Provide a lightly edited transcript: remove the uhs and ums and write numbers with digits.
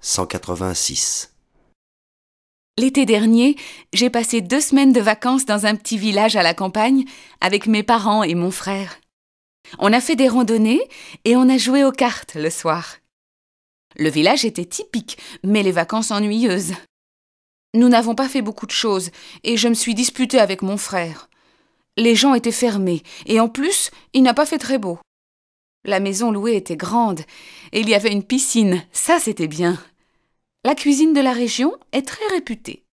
186. L'été dernier, j'ai passé 2 semaines de vacances dans un petit village à la campagne avec mes parents et mon frère. On a fait des randonnées et on a joué aux cartes le soir. Le village était typique, mais les vacances ennuyeuses. Nous n'avons pas fait beaucoup de choses et je me suis disputée avec mon frère. Les gens étaient fermés et en plus, il n'a pas fait très beau. La maison louée était grande et il y avait une piscine, ça c'était bien. La cuisine de la région est très réputée.